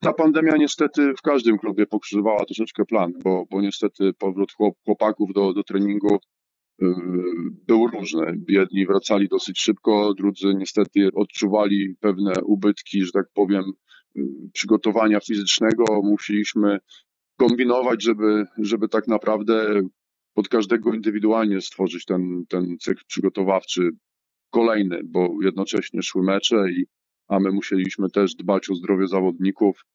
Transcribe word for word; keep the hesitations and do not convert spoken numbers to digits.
Ta pandemia niestety w każdym klubie pokrzyżowała troszeczkę plan, bo, bo niestety powrót chłop, chłopaków do, do treningu y, był różny. Jedni wracali dosyć szybko, drudzy niestety odczuwali pewne ubytki, że tak powiem, y, przygotowania fizycznego. Musieliśmy kombinować, żeby, żeby tak naprawdę pod każdego indywidualnie stworzyć ten, ten cykl przygotowawczy kolejny, bo jednocześnie szły mecze i a my musieliśmy też dbać o zdrowie zawodników.